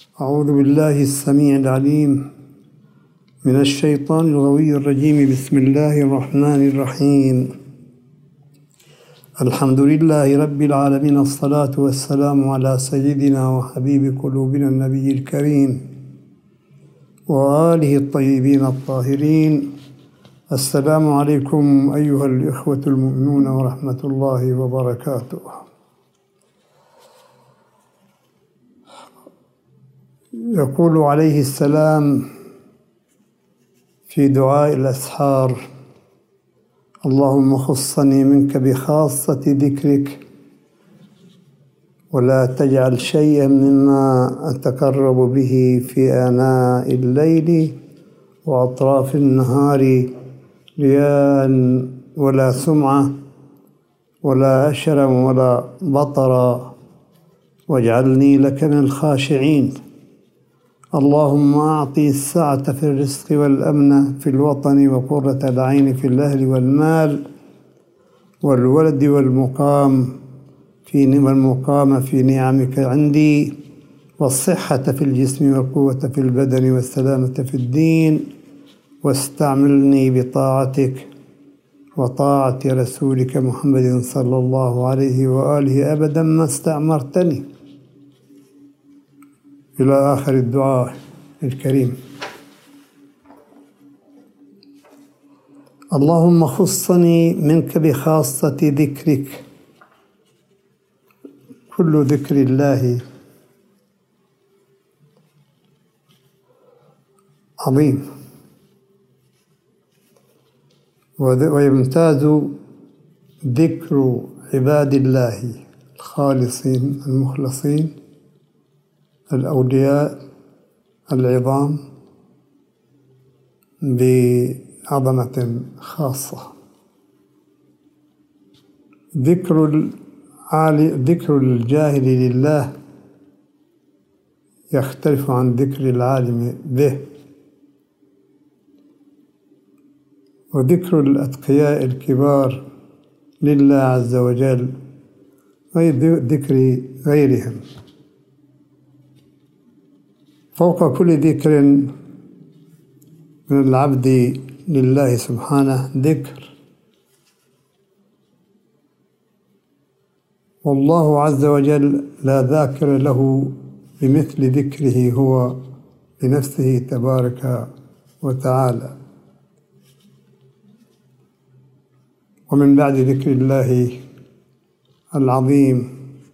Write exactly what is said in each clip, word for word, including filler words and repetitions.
أعوذ بالله السميع العليم من الشيطان الغوي الرجيم. بسم الله الرحمن الرحيم. الحمد لله رب العالمين، الصلاة والسلام على سيدنا وحبيب قلوبنا النبي الكريم وآله الطيبين الطاهرين. السلام عليكم أيها الإخوة المؤمنون ورحمة الله وبركاته. يقول عليه السلام في دعاء الأسحار: اللهم خصني منك بخاصة ذكرك ولا تجعل شيئا مما أتقرب به في آناء الليل وأطراف النهار رياء ولا سمعة ولا أشرا ولا بطرا، واجعلني لك من الخاشعين. اللهم أعطي السعة في الرزق والأمن في الوطن وقرة العين في الأهل والمال والولد والمقام في والمقام في نعمك عندي، والصحة في الجسم والقوة في البدن والسلامة في الدين، واستعملني بطاعتك وطاعة رسولك محمد صلى الله عليه وآله أبدا ما استعمرتني، إلى آخر الدعاء الكريم. اللهم خصني منك بخاصة ذكرك. كل ذكر الله عظيم، ويمتاز ذكر عباد الله الخالصين المخلصين الأولياء العظام بعظمة خاصة. ذكر العالي ذكر الجاهل لله يختلف عن ذكر العالم به، وذكر الأتقياء الكبار لله عز وجل غير ذكر غيرهم. فوق كل ذكر من العبد لله سبحانه ذكر، والله عز وجل لا ذاكر له بمثل ذكره هو لنفسه تبارك وتعالى. ومن بعد ذكر الله العظيم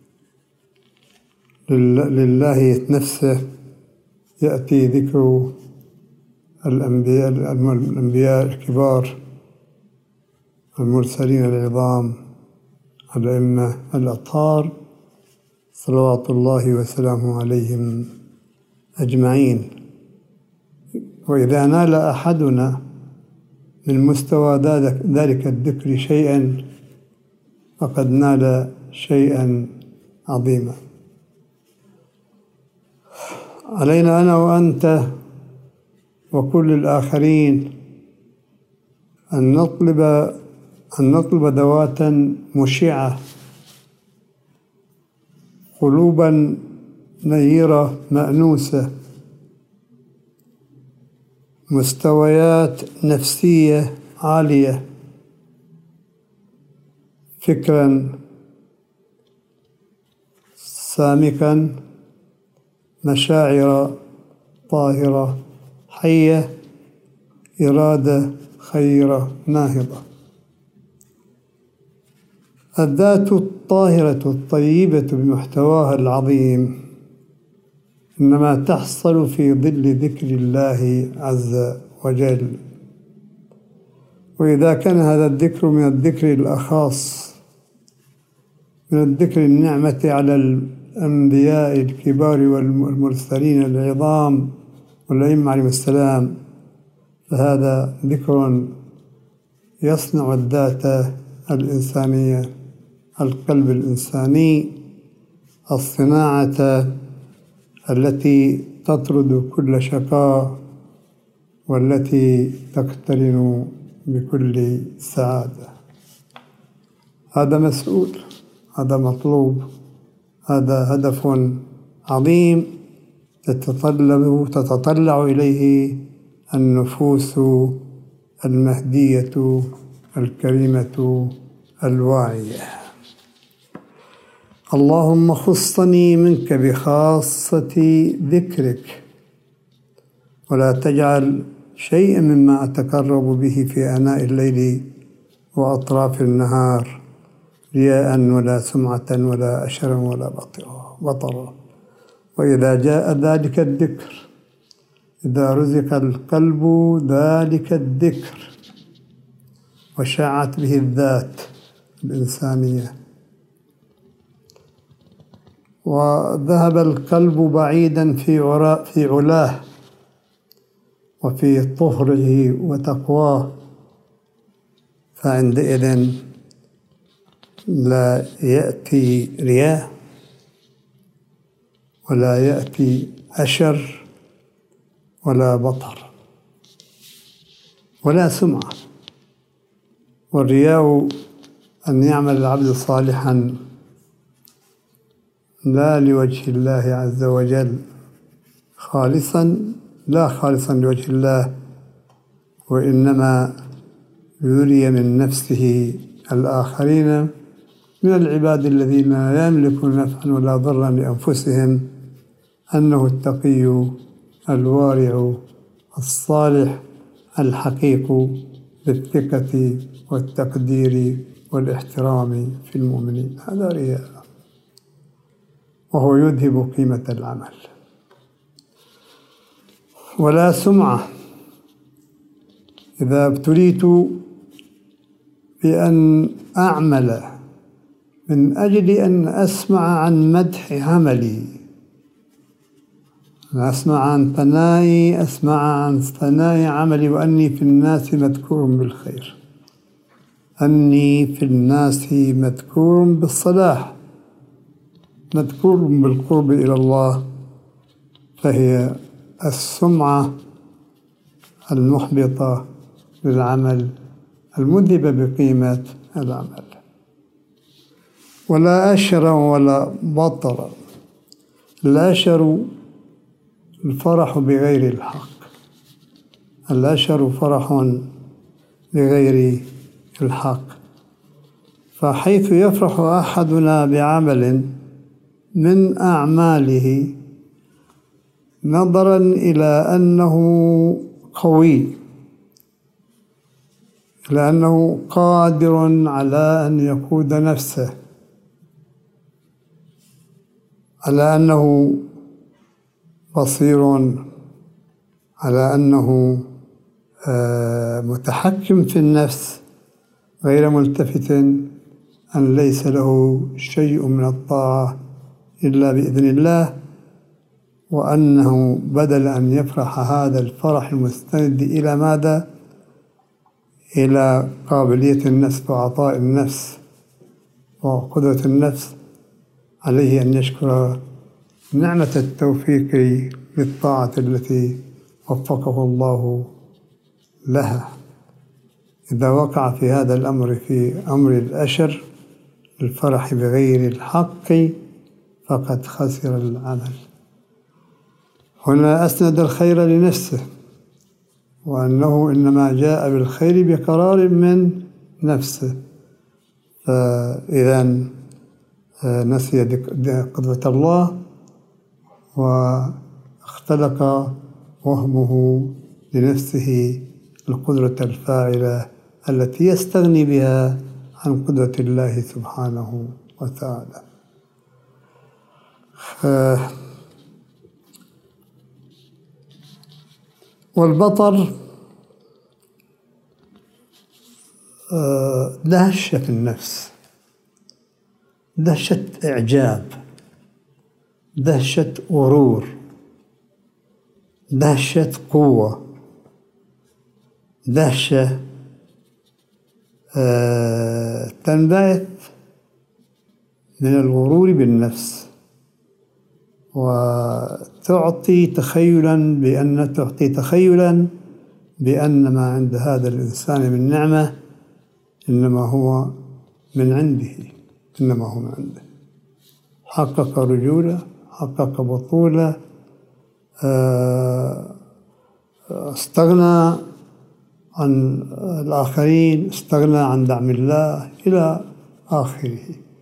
لله نفسه يأتي ذكر الأنبياء الأنبياء الكبار المرسلين العظام الأئمة الأطهار صلوات الله وسلامه عليهم أجمعين. وإذا نال أحدنا من مستوى ذلك الذكر شيئا فقد نال شيئا عظيما. علينا أنا وأنت وكل الآخرين أن نطلب أن نطلب ذواتا مشعة، قلوبا نيرة مأنوسة، مستويات نفسية عالية، فكرا سامقا، مشاعر طاهرة حية، إرادة خيرة ناهضة. الذات الطاهرة الطيبة بمحتواها العظيم إنما تحصل في ظل ذكر الله عز وجل. وإذا كان هذا الذكر من الذكر الأخاص، من الذكر النعمة على الأنبياء الكبار والمرسلين العظام والأئمة عليهم السلام، فهذا ذكر يصنع الذات الإنسانية، القلب الإنساني، الصناعة التي تطرد كل شقاء والتي تقترن بكل سعادة. هذا مسؤول، هذا مطلوب، هذا هدف عظيم تتطلب تتطلع إليه النفوس المهدية الكريمة الواعية. اللهم خصني منك بخاصة ذكرك، ولا تجعل شيئا مما أتقرب به في آناء الليل وأطراف النهار رياء ولا سمعة ولا أشرا ولا بطرا. وإذا جاء ذلك الذكر، إذا رزق القلب ذلك الذكر وشاعت به الذات الإنسانية وذهب القلب بعيدا في عراء في علاه وفي طهره وتقواه، فعندئذ لا يأتي رياء ولا يأتي أشر ولا بطر ولا سمعة. والرياء أن يعمل العبد صالحا لا لوجه الله عز وجل خالصا، لا خالصا لوجه الله، وإنما يري من نفسه الآخرين من العباد الذين لا يملكون نفعا ولا ضرا لأنفسهم أنه التقي الوارع الصالح الحقيق بالثقة والتقدير والاحترام في المؤمنين. هذا رياء، وهو يذهب قيمة العمل. ولا سمعة، إذا ابتليت بأن أعمل من أجل أن أسمع عن مدح عملي، أسمع عن ثنائي أسمع عن ثناء عملي، وأني في الناس مذكور بالخير، أني في الناس مذكور بالصلاح، مذكور بالقرب إلى الله، فهي السمعة المحبطة للعمل المذهبة بقيمة العمل. ولا أشر ولا بطر. الأشر الفرح بغير الحق، الأشر فرح بغير الحق. فحيث يفرح أحدنا بعمل من أعماله نظرا إلى أنه قوي، إلى أنه قادر على أن يقود نفسه، على أنه بصير، على أنه متحكم في النفس غير ملتفت أن ليس له شيء من الطاعة إلا بإذن الله، وأنه بدل أن يفرح هذا الفرح المستند إلى ماذا؟ إلى قابلية النفس وعطاء النفس وقدرة النفس، عليه أن يشكر نعمة التوفيق للطاعة التي وفقه الله لها. إذا وقع في هذا الأمر، في أمر الأشر الفرح بغير الحق، فقد خسر العمل. هنا أسند الخير لنفسه، وأنه إنما جاء بالخير بقرار من نفسه، فإذا نسي قدرة الله واختلق وهمه لنفسه القدرة الفاعلة التي يستغني بها عن قدرة الله سبحانه وتعالى. والبطر دهشة في النفس، دهشة إعجاب، دهشة غرور، دهشة قوة، دهشة تنبعث من الغرور بالنفس، وتعطي تخيلا بأن تعطي تخيلا بأن ما عند هذا الإنسان من نعمة إنما هو من عنده، إنما هو من عنده. حقق رجولة، حقق بطولة، استغنى عن الآخرين، استغنى عن دعم الله إلى آخره.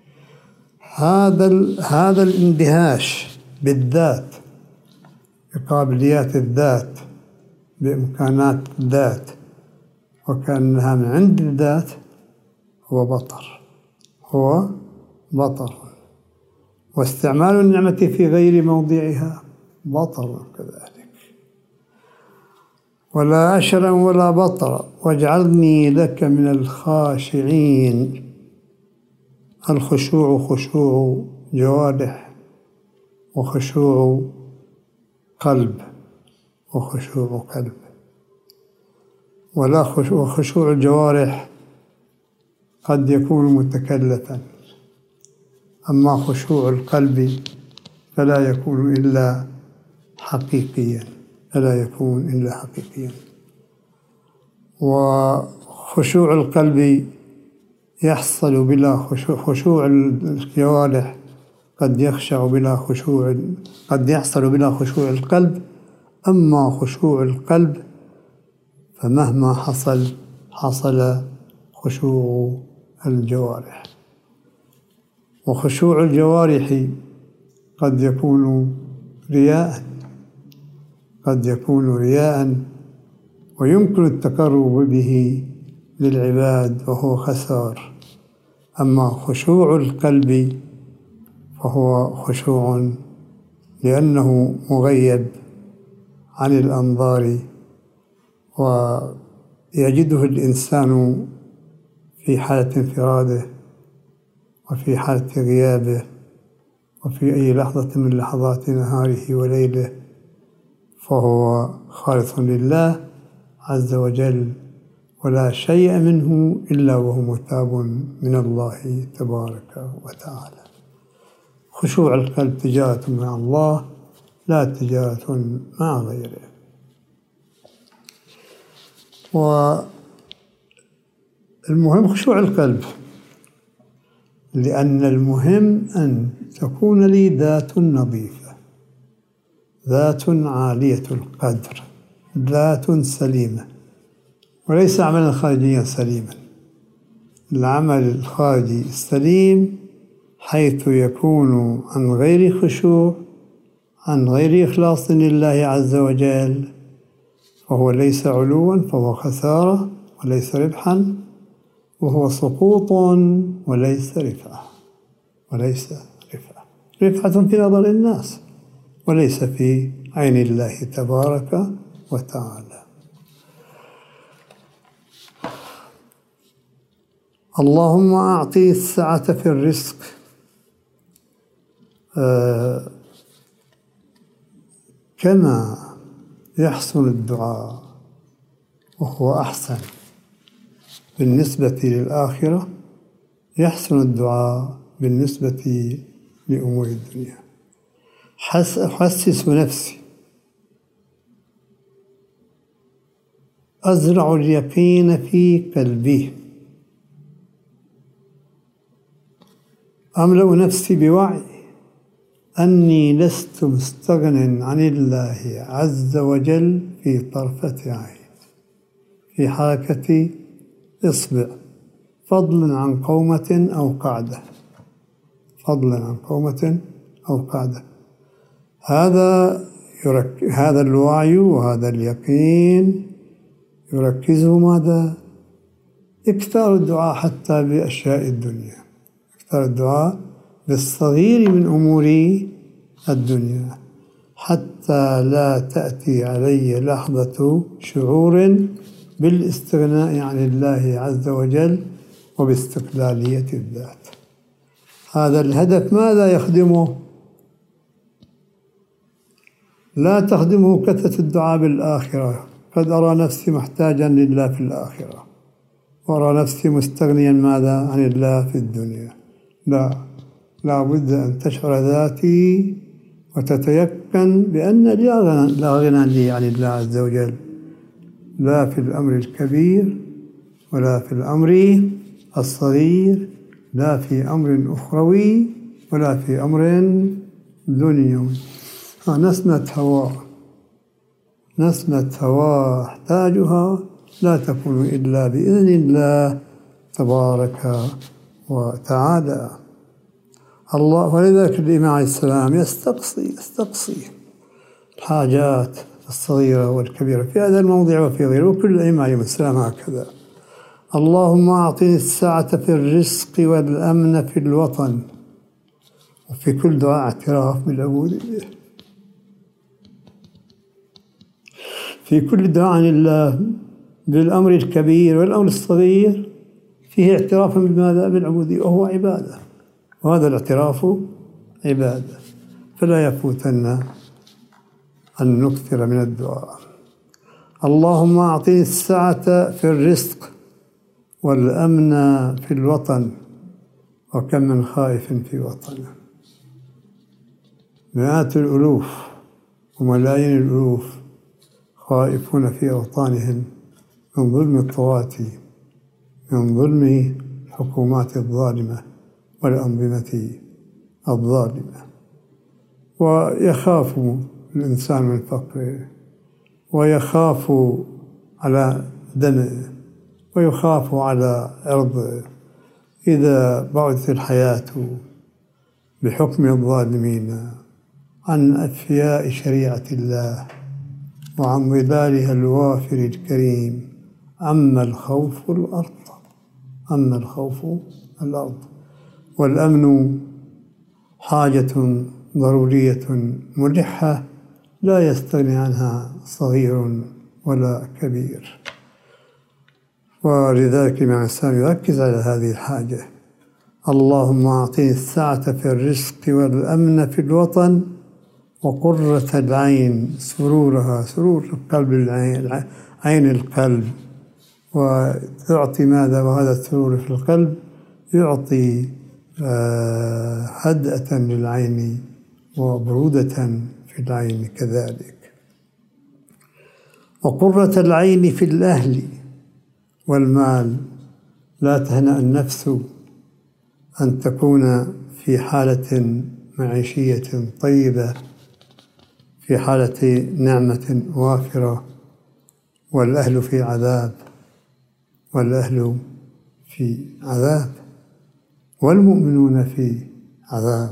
هذا هذا الاندهاش بالذات، بقابليات الذات، بإمكانات الذات، وكأنها من عند الذات، هو بطر هو بطر واستعمال النعمة في غير موضعها بطر كذلك. ولا أشرا ولا بطر واجعلني لك من الخاشعين. الخشوع خشوع جوارح، وخشوع قلب، وخشوع قلب. ولا خشوع خشوع الجوارح قد يكون متكلفا، أما خشوع القلب فلا يكون إلا حقيقيا فلا يكون إلا حقيقيا. وخشوع القلب يحصل بلا خشوع. خشوع الجوارح قد يخشع بلا خشوع، قد يحصل بلا خشوع القلب، أما خشوع القلب فمهما حصل حصل خشوع الجوارح. وخشوع الجوارح قد يكون رياء قد يكون رياء ويمكن التقرب به للعباد وهو خسار. أما خشوع القلب فهو خشوع لأنه مغيب عن الأنظار، ويجده الإنسان في حالة انفراده وفي حالة غيابه وفي أي لحظة من لحظات نهاره وليله، فهو خالص لله عز وجل، ولا شيء منه إلا وهو متاب من الله تبارك وتعالى. خشوع القلب تجارة مع الله لا تجارة مع غيره. والمهم خشوع القلب، لأن المهم أن تكون لي ذات نظيفة، ذات عالية القدر، ذات سليمة، وليس عملا خارجيا سليما. العمل الخارجي السليم حيث يكون عن غير خشوع، عن غير إخلاص لله عز وجل، فهو ليس علوا، فهو خسارة وليس ربحا، وهو سقوط وليس رفعة وليس رفعة رفعة في نظر الناس وليس في عين الله تبارك وتعالى. اللهم أعطي السعة في الرزق، آه كما يحسن الدعاء وهو أحسن بالنسبة للآخرة، يحسن الدعاء بالنسبة لأمور الدنيا. أحسس نفسي، أزرع اليقين في قلبي، أملأ نفسي بوعي أني لست مستغنٍ عن الله عز وجل في طرفة عين، في حركة إصبع، فضلاً عن قومة أو قعدة فضلاً عن قومة أو قعدة. هذا يرك... هذا الوعي وهذا اليقين يركزه ماذا؟ اكثار الدعاء حتى بأشياء الدنيا، اكثار الدعاء بالصغير من أمور الدنيا، حتى لا تأتي علي لحظة شعور بالاستغناء عن الله عز وجل وباستقلالية الذات. هذا الهدف ماذا يخدمه؟ لا تخدمه كثرة الدعاء بالآخرة، قد أرى نفسي محتاجا لله في الآخرة، وأرى نفسي مستغنيا ماذا عن الله في الدنيا. لا لا بد أن تشعر ذاتي وتتيقن بأن لا غنى لي عن الله عز وجل، لا في الأمر الكبير ولا في الأمر الصغير، لا في أمر أخروي ولا في أمر دنيوي. نسمة هواء نسمة هواه أحتاجها لا تكون إلا بإذن الله تبارك وتعالى. الله ولذلك الإمام عليه السلام يستقصي يستقصي الحاجات الصغيرة والكبيرة في هذا الموضع وفي غيره، وكل الأئمة عليهم السلام هكذا. اللهم أعطني السعة في الرزق والأمن في الوطن، وفي كل دعاء اعتراف بالعبودية، في كل دعاء عن الله بالأمر الكبير والأمر الصغير فيه اعتراف بماذا؟ بالعبودية، وهو عبادة، وهذا الاعتراف عبادة، فلا يفوتن أن نكثر من الدعاء. اللهم أعطني السعة في الرزق والأمن في الوطن، وكم من خائف في وطنه. مئات الألوف وملايين الألوف خائفون في أوطانهم من ظلم الطغاة، من ظلم الحكومات الظالمة والأنظمة الظالمة، ويخاف الإنسان من فقره، ويخاف على دمه، ويخاف على عرضه إذا بعدت الحياة بحكم الظالمين عن أفياء شريعة الله وعن ظلالها الوافر الكريم. أما الخوف الأرض، أما الخوف الأرض. والأمن حاجة ضرورية ملحة لا يستغني عنها صغير ولا كبير، ولذلك الإمام الإسلام يركز على هذه الحاجة. اللهم أعطني السعة في الرزق والأمن في الوطن وقرة العين، سرورها سرور القلب، العين عين القلب، وتعطي ماذا؟ وهذا السرور في القلب يعطي هدأة للعين وبرودة في العين كذلك. وقرة العين في الأهل والمال، لا تهنأ النفس أن تكون في حالة معيشية طيبة، في حالة نعمة وافرة، والأهل في عذاب، والأهل في عذاب، والمؤمنون في عذاب.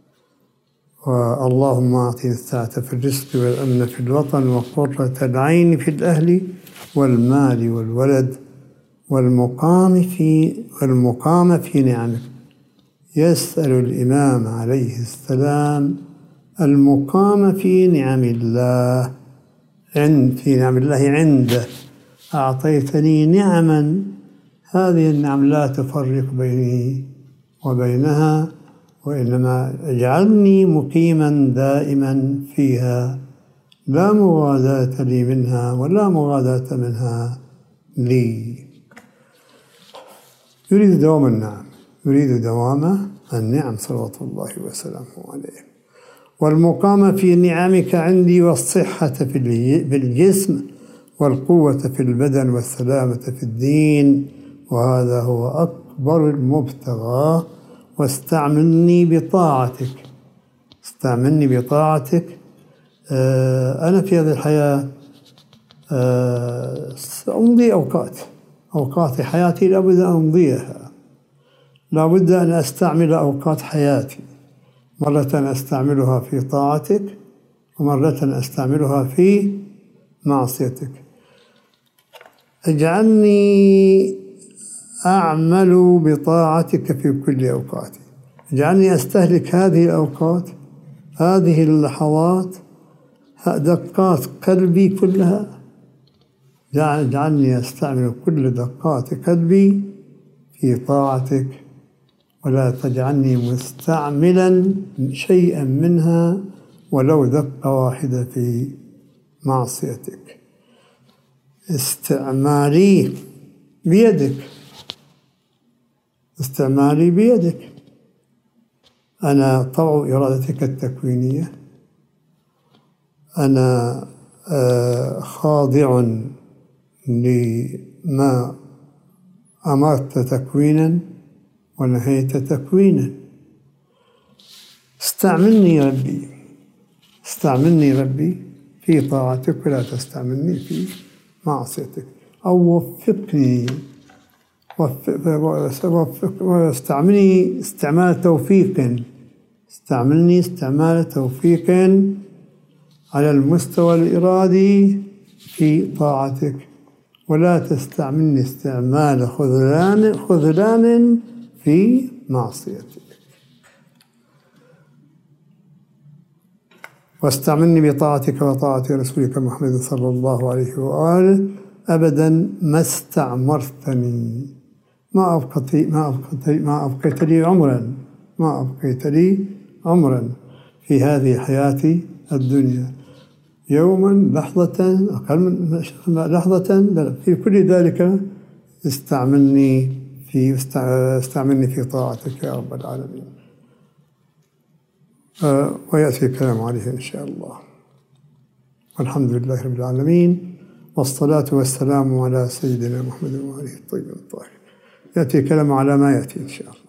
واللهم أعطني السعة في الرزق والأمن في الوطن وقرة العين في الأهل والمال والولد والمقام في والمقام في نعمك. يسأل الإمام عليه السلام المقام في نعم الله، عند في نعم الله عنده. أعطيتني نعما، هذه النعم لا تفرق بيني وبينها، وإنما اجعلني مقيما دائما فيها، لا مغاداة لي منها ولا مغاداة منها لي. يريد دوام النعم، يريد دوام النعم صلوات الله وسلامه عليه. والمقام في نعمك عندي، والصحة في الجسم، والقوة في البدن، والسلامة في الدين، وهذا هو أكبر المبتغى. واستعملني بطاعتك، استعملني بطاعتك. أنا في هذه الحياة أمضي أوقات، أوقات حياتي لابد أن أمضيها، لابد أن أستعمل أوقات حياتي، مرة أستعملها في طاعتك، ومرة أستعملها في معصيتك. اجعلني أعمل بطاعتك في كل أوقاتي، اجعلني أستهلك هذه الأوقات، هذه اللحظات، دقات قلبي كلها، اجعلني أستعمل كل دقات قلبي في طاعتك، ولا تجعلني مستعملا شيئا منها ولو دقة واحدة في معصيتك. استعمالي بيدك، استعمالي بيدك. أنا طوع إرادتك التكوينية، أنا خاضع لما أمرت تكوينا ونهيت تكوينا. استعملني ربي، استعملني ربي في طاعتك ولا تستعملني في معصيتك. أو وفقني وفق واستعملني استعمال توفيق استعملني استعمال توفيق على المستوى الإرادي في طاعتك، ولا تستعملني استعمال خذلان خذلان في معصيتك. واستعملني بطاعتك وطاعة رسولك محمد صلى الله عليه وآله أبدا ما استعمرتني، ما أبقيت ما أبقيت ما أبقيت لي عمرا ما أبقيت لي عمرا في هذه حياتي الدنيا، يوما لحظة أقل من لحظة، في كل ذلك استعملني في استعملني في طاعتك يا رب العالمين. آه ويأتي الكلام عليه إن شاء الله. والحمد لله رب العالمين، والصلاة والسلام على سيدنا محمد وآله الطيبين الطاهرين. يأتي الكلام على ما يأتي إن شاء الله.